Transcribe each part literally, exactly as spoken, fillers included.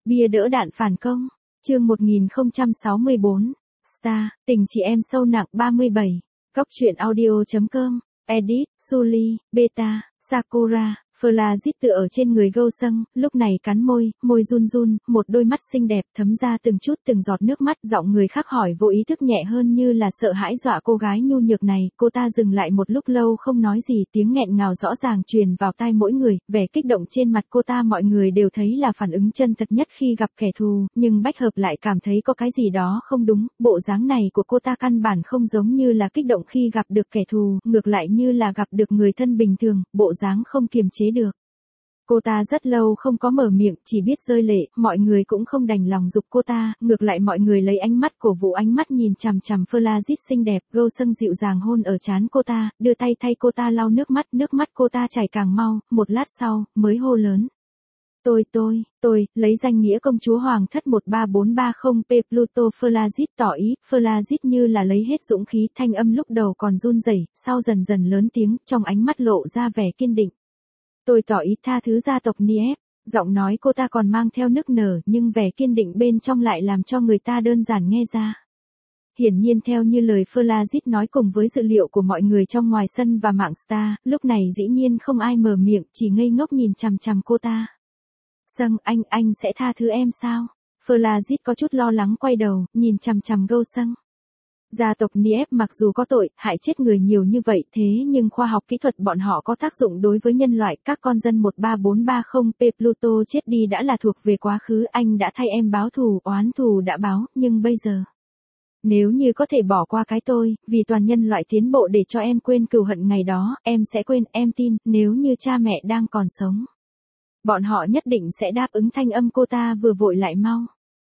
Bia đỡ đạn phản công. Chương một nghìn không trăm sáu mươi bốn. Star, tình chị em sâu nặng ba mươi bảy. Cóc truyện audio chấm com. Edit, Sully, Beta, Sakura. Flash tựa ở trên người Go-sung, lúc này cắn môi, môi run run, một đôi mắt xinh đẹp thấm ra từng chút từng giọt nước mắt, giọng người khác hỏi vô ý thức nhẹ hơn như là sợ hãi dọa cô gái nhu nhược này, cô ta dừng lại một lúc lâu không nói gì, tiếng nghẹn ngào rõ ràng truyền vào tai mỗi người, vẻ kích động trên mặt cô ta mọi người đều thấy là phản ứng chân thật nhất khi gặp kẻ thù, nhưng Bách Hợp lại cảm thấy có cái gì đó không đúng, bộ dáng này của cô ta căn bản không giống như là kích động khi gặp được kẻ thù, ngược lại như là gặp được người thân bình thường, bộ dáng không kiềm chế được. Cô ta rất lâu không có mở miệng, chỉ biết rơi lệ, mọi người cũng không đành lòng giục cô ta, ngược lại mọi người lấy ánh mắt cổ vũ ánh mắt nhìn chằm chằm Flash xinh đẹp, Go-sung dịu dàng hôn ở trán cô ta, đưa tay thay cô ta lau nước mắt, nước mắt cô ta chảy càng mau, một lát sau, mới hô lớn. Tôi tôi, tôi, lấy danh nghĩa công chúa Hoàng thất một ba bốn ba không P Pluto Flash tỏ ý, Flash như là lấy hết dũng khí, thanh âm lúc đầu còn run rẩy, sau dần dần lớn tiếng, trong ánh mắt lộ ra vẻ kiên định. Tôi tỏ ý tha thứ gia tộc Niep, giọng nói cô ta còn mang theo nức nở nhưng vẻ kiên định bên trong lại làm cho người ta đơn giản nghe ra. Hiển nhiên theo như lời Flash nói cùng với dữ liệu của mọi người trong ngoài sân và mạng Star, lúc này dĩ nhiên không ai mở miệng, chỉ ngây ngốc nhìn chằm chằm cô ta. Sung, anh, anh sẽ tha thứ em sao? Flash có chút lo lắng quay đầu, nhìn chằm chằm Go-sung. Gia tộc Niep mặc dù có tội, hại chết người nhiều như vậy thế nhưng khoa học kỹ thuật bọn họ có tác dụng đối với nhân loại, các con dân một ba bốn ba không P Pluto chết đi đã là thuộc về quá khứ, anh đã thay em báo thù, oán thù đã báo, nhưng bây giờ. Nếu như có thể bỏ qua cái tôi, vì toàn nhân loại tiến bộ để cho em quên cừu hận ngày đó, em sẽ quên, em tin, nếu như cha mẹ đang còn sống. Bọn họ nhất định sẽ đáp ứng, thanh âm cô ta vừa vội lại mau.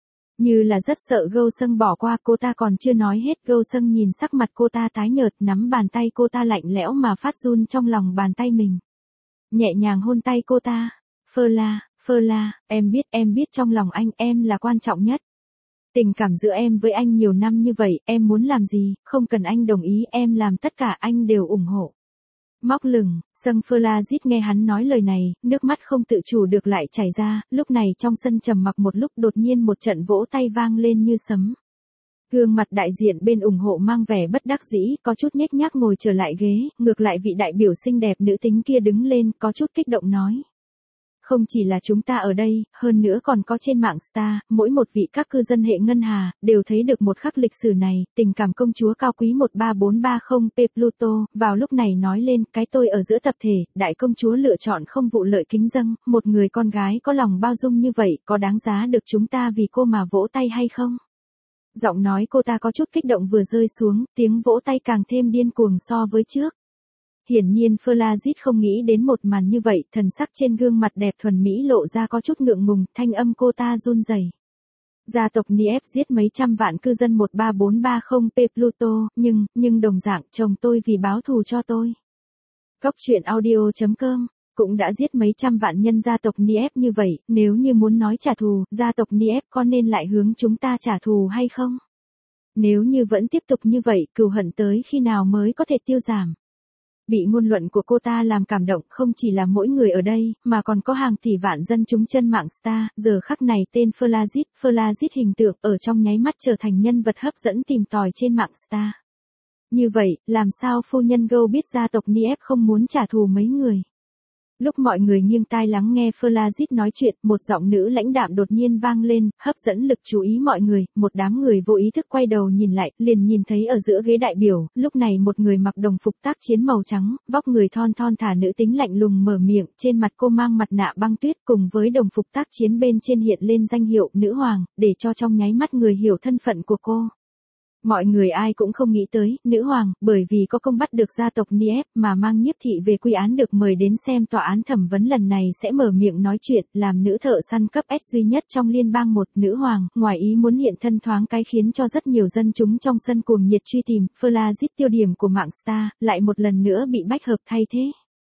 Như là rất sợ Go-sung bỏ qua, cô ta còn chưa nói hết, Go-sung nhìn sắc mặt cô ta tái nhợt, nắm bàn tay cô ta lạnh lẽo mà phát run trong lòng bàn tay mình. Nhẹ nhàng hôn tay cô ta. Fla, Fla, em biết, em biết trong lòng anh, em là quan trọng nhất. Tình cảm giữa em với anh nhiều năm như vậy, em muốn làm gì, không cần anh đồng ý, em làm tất cả anh đều ủng hộ. Móc lửng, Sung Flash nghe hắn nói lời này, nước mắt không tự chủ được lại chảy ra, lúc này trong sân trầm mặc một lúc đột nhiên một trận vỗ tay vang lên như sấm. Gương mặt đại diện bên ủng hộ mang vẻ bất đắc dĩ, có chút nhếch nhác ngồi trở lại ghế, ngược lại vị đại biểu xinh đẹp nữ tính kia đứng lên, có chút kích động nói. Không chỉ là chúng ta ở đây, hơn nữa còn có trên mạng Star, mỗi một vị các cư dân hệ ngân hà, đều thấy được một khắc lịch sử này, tình cảm công chúa cao quý một ba bốn ba không P Pluto, vào lúc này nói lên, cái tôi ở giữa tập thể, đại công chúa lựa chọn không vụ lợi kính dâng, một người con gái có lòng bao dung như vậy, có đáng giá được chúng ta vì cô mà vỗ tay hay không? Giọng nói cô ta có chút kích động vừa rơi xuống, tiếng vỗ tay càng thêm điên cuồng so với trước. Hiển nhiên Flash không nghĩ đến một màn như vậy, thần sắc trên gương mặt đẹp thuần mỹ lộ ra có chút ngượng ngùng, thanh âm cô ta run rẩy. Gia tộc Niep giết mấy trăm vạn cư dân một ba bốn ba không P Pluto, nhưng, nhưng đồng dạng chồng tôi vì báo thù cho tôi. Cóc truyện audio chấm com, cũng đã giết mấy trăm vạn nhân gia tộc Niep như vậy, nếu như muốn nói trả thù, gia tộc Niep có nên lại hướng chúng ta trả thù hay không? Nếu như vẫn tiếp tục như vậy, cừu hận tới khi nào mới có thể tiêu giảm? Bị ngôn luận của cô ta làm cảm động không chỉ là mỗi người ở đây, mà còn có hàng tỷ vạn dân chúng chân mạng Star, giờ khắc này tên Flash, Flash hình tượng ở trong nháy mắt trở thành nhân vật hấp dẫn tìm tòi trên mạng Star. Như vậy, làm sao phu nhân Go biết gia tộc Niep không muốn trả thù mấy người? Lúc mọi người nghiêng tai lắng nghe Flash nói chuyện, một giọng nữ lãnh đạm đột nhiên vang lên, hấp dẫn lực chú ý mọi người, một đám người vô ý thức quay đầu nhìn lại, liền nhìn thấy ở giữa ghế đại biểu, lúc này một người mặc đồng phục tác chiến màu trắng, vóc người thon thon thả nữ tính lạnh lùng mở miệng, trên mặt cô mang mặt nạ băng tuyết cùng với đồng phục tác chiến bên trên hiện lên danh hiệu nữ hoàng, để cho trong nháy mắt người hiểu thân phận của cô. Mọi người ai cũng không nghĩ tới, nữ hoàng, bởi vì có công bắt được gia tộc Niep mà mang nhiếp thị về quy án được mời đến xem tòa án thẩm vấn lần này sẽ mở miệng nói chuyện, làm nữ thợ săn cấp S duy nhất trong liên bang một, nữ hoàng, ngoài ý muốn hiện thân thoáng cái khiến cho rất nhiều dân chúng trong sân cuồng nhiệt truy tìm, Flash tiêu điểm của mạng Star, lại một lần nữa bị Bách Hợp thay thế.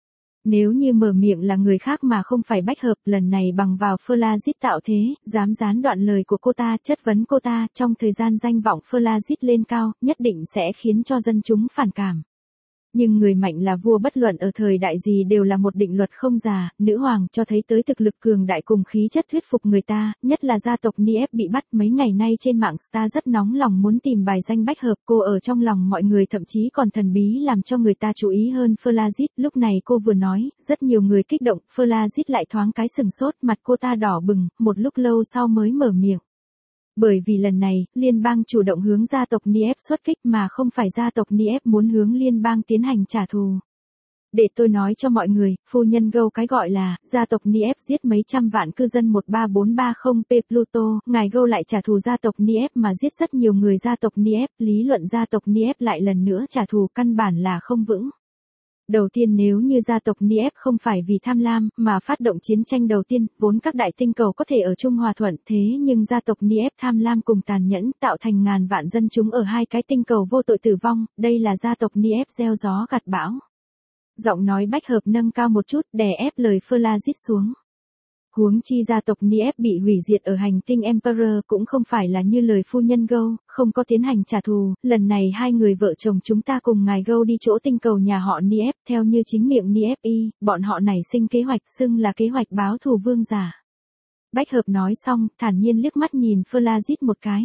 Nếu như mở miệng là người khác mà không phải Bách Hợp, lần này bằng vào Flash tạo thế, dám gián đoạn lời của cô ta, chất vấn cô ta, trong thời gian danh vọng Flash lên cao, nhất định sẽ khiến cho dân chúng phản cảm. Nhưng người mạnh là vua, bất luận ở thời đại gì đều là một định luật không già, nữ hoàng cho thấy tới thực lực cường đại cùng khí chất thuyết phục người ta, nhất là gia tộc Niep bị bắt. Mấy ngày nay trên mạng Star rất nóng lòng muốn tìm bài danh bách hợp, cô ở trong lòng mọi người thậm chí còn thần bí làm cho người ta chú ý hơn Flazit. Lúc này cô vừa nói, rất nhiều người kích động, Flazit lại thoáng cái sừng sốt, mặt cô ta đỏ bừng, một lúc lâu sau mới mở miệng. Bởi vì lần này, liên bang chủ động hướng gia tộc Niep xuất kích mà không phải gia tộc Niep muốn hướng liên bang tiến hành trả thù. Để tôi nói cho mọi người, phu nhân Gâu cái gọi là, gia tộc Niep giết mấy trăm vạn cư dân một ba bốn ba không p Pluto, ngài Gâu lại trả thù gia tộc Niep mà giết rất nhiều người gia tộc Niep, lý luận gia tộc Niep lại lần nữa trả thù căn bản là không vững. Đầu tiên nếu như gia tộc Niep không phải vì tham lam mà phát động chiến tranh đầu tiên, vốn các đại tinh cầu có thể ở chung hòa thuận, thế nhưng gia tộc Niep tham lam cùng tàn nhẫn tạo thành ngàn vạn dân chúng ở hai cái tinh cầu vô tội tử vong, đây là gia tộc Niep gieo gió gặt bão. Giọng nói bách hợp nâng cao một chút, đè ép lời Flazit xuống. Huống chi gia tộc Niep bị hủy diệt ở hành tinh Emperor cũng không phải là như lời phu nhân Gâu, không có tiến hành trả thù, lần này hai người vợ chồng chúng ta cùng ngài Gâu đi chỗ tinh cầu nhà họ Niep, theo như chính miệng Niep y, bọn họ nảy sinh kế hoạch xưng là kế hoạch báo thù vương giả. Bách hợp nói xong, thản nhiên liếc mắt nhìn Flazit một cái.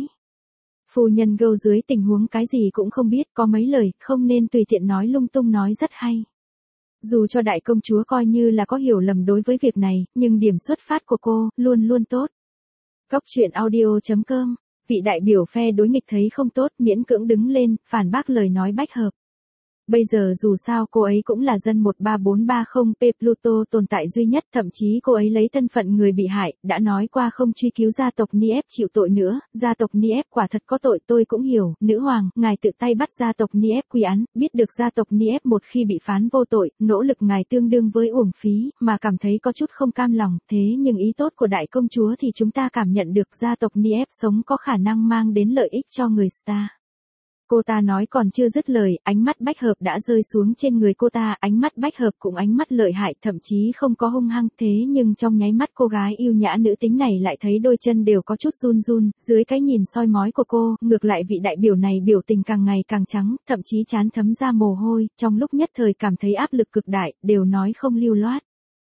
Phu nhân Gâu dưới tình huống cái gì cũng không biết, có mấy lời, không nên tùy tiện nói lung tung, nói rất hay. Dù cho đại công chúa coi như là có hiểu lầm đối với việc này, nhưng điểm xuất phát của cô, luôn luôn tốt. Góc truyện audio chấm com, vị đại biểu phe đối nghịch thấy không tốt, miễn cưỡng đứng lên, phản bác lời nói bách hợp. Bây giờ dù sao cô ấy cũng là dân một ba bốn ba không p Pluto tồn tại duy nhất, thậm chí cô ấy lấy thân phận người bị hại, đã nói qua không truy cứu gia tộc Niep chịu tội nữa, gia tộc Niep quả thật có tội, tôi cũng hiểu, nữ hoàng, ngài tự tay bắt gia tộc Niep quy án, biết được gia tộc Niep một khi bị phán vô tội, nỗ lực ngài tương đương với uổng phí, mà cảm thấy có chút không cam lòng, thế nhưng ý tốt của đại công chúa thì chúng ta cảm nhận được gia tộc Niep sống có khả năng mang đến lợi ích cho người Star. Cô ta nói còn chưa dứt lời, ánh mắt bách hợp đã rơi xuống trên người cô ta, ánh mắt bách hợp cũng ánh mắt lợi hại, thậm chí không có hung hăng, thế nhưng trong nháy mắt cô gái yêu nhã nữ tính này lại thấy đôi chân đều có chút run run, dưới cái nhìn soi mói của cô, ngược lại vị đại biểu này biểu tình càng ngày càng trắng, thậm chí trán thấm ra mồ hôi, trong lúc nhất thời cảm thấy áp lực cực đại, đều nói không lưu loát.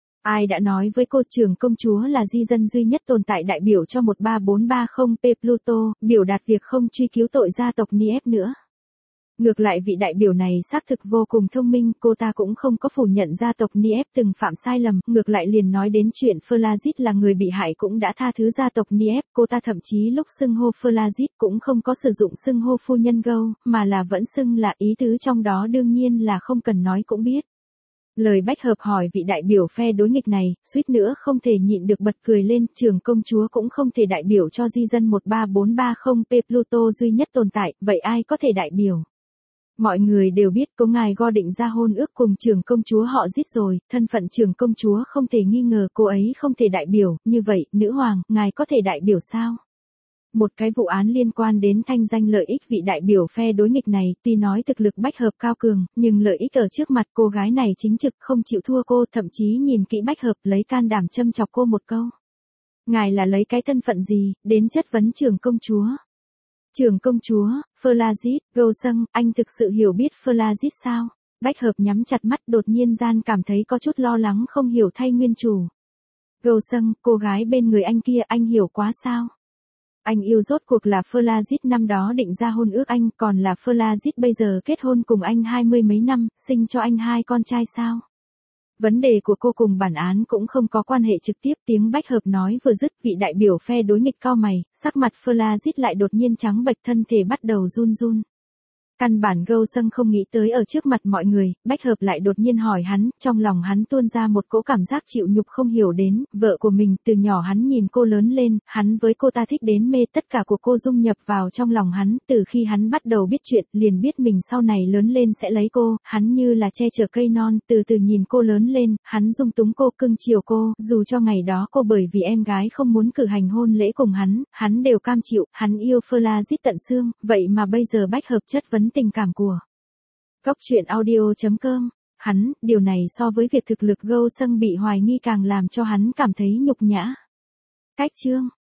Ai đã nói với cô trưởng công chúa là di dân duy nhất tồn tại đại biểu cho một ba bốn ba không p Pluto, biểu đạt việc không truy cứu tội gia tộc Niep nữa. Ngược lại vị đại biểu này xác thực vô cùng thông minh, cô ta cũng không có phủ nhận gia tộc Niep từng phạm sai lầm, ngược lại liền nói đến chuyện Flazit là người bị hại cũng đã tha thứ gia tộc Niep, cô ta thậm chí lúc xưng hô Flazit cũng không có sử dụng xưng hô phu nhân Gâu, mà là vẫn xưng là, ý tứ trong đó đương nhiên là không cần nói cũng biết. Lời bách hợp hỏi vị đại biểu phe đối nghịch này, suýt nữa không thể nhịn được bật cười lên, trưởng công chúa cũng không thể đại biểu cho di dân một ba bốn ba không p Pluto duy nhất tồn tại, vậy ai có thể đại biểu? Mọi người đều biết có ngài Go định ra hôn ước cùng trưởng công chúa họ giết rồi, thân phận trưởng công chúa không thể nghi ngờ, cô ấy không thể đại biểu, như vậy, nữ hoàng, ngài có thể đại biểu sao? Một cái vụ án liên quan đến thanh danh lợi ích vị đại biểu phe đối nghịch này, tuy nói thực lực bách hợp cao cường, nhưng lợi ích ở trước mặt cô gái này chính trực không chịu thua cô, thậm chí nhìn kỹ bách hợp lấy can đảm châm chọc cô một câu. Ngài là lấy cái thân phận gì, đến chất vấn trưởng công chúa? Trưởng công chúa, Flazit, Gâu Sâng, anh thực sự hiểu biết Flazit sao? Bách hợp nhắm chặt mắt đột nhiên gian cảm thấy có chút lo lắng không hiểu thay nguyên chủ. Gâu Sâng, cô gái bên người anh kia anh hiểu quá sao? Anh yêu rốt cuộc là Flazit năm đó định ra hôn ước anh, còn là Flazit bây giờ kết hôn cùng anh hai mươi mấy năm, sinh cho anh hai con trai sao? Vấn đề của cô cùng bản án cũng không có quan hệ trực tiếp, tiếng bách hợp nói vừa dứt, vị đại biểu phe đối nghịch cau mày, sắc mặt Flazit lại đột nhiên trắng bệch, thân thể bắt đầu run run. Căn bản Gâu Sâng không nghĩ tới ở trước mặt mọi người, bách hợp lại đột nhiên hỏi hắn, trong lòng hắn tuôn ra một cỗ cảm giác chịu nhục không hiểu đến, vợ của mình, từ nhỏ hắn nhìn cô lớn lên, hắn với cô ta thích đến mê, tất cả của cô dung nhập vào trong lòng hắn, từ khi hắn bắt đầu biết chuyện, liền biết mình sau này lớn lên sẽ lấy cô, hắn như là che chở cây non, từ từ nhìn cô lớn lên, hắn dung túng cô, cưng chiều cô, dù cho ngày đó cô bởi vì em gái không muốn cử hành hôn lễ cùng hắn, hắn đều cam chịu, hắn yêu Flazit tận xương, vậy mà bây giờ bách hợp chất vấn tình cảm của. Góc truyện audio chấm com, hắn, điều này so với việc thực lực Gâu Sâng bị hoài nghi càng làm cho hắn cảm thấy nhục nhã. Cách chương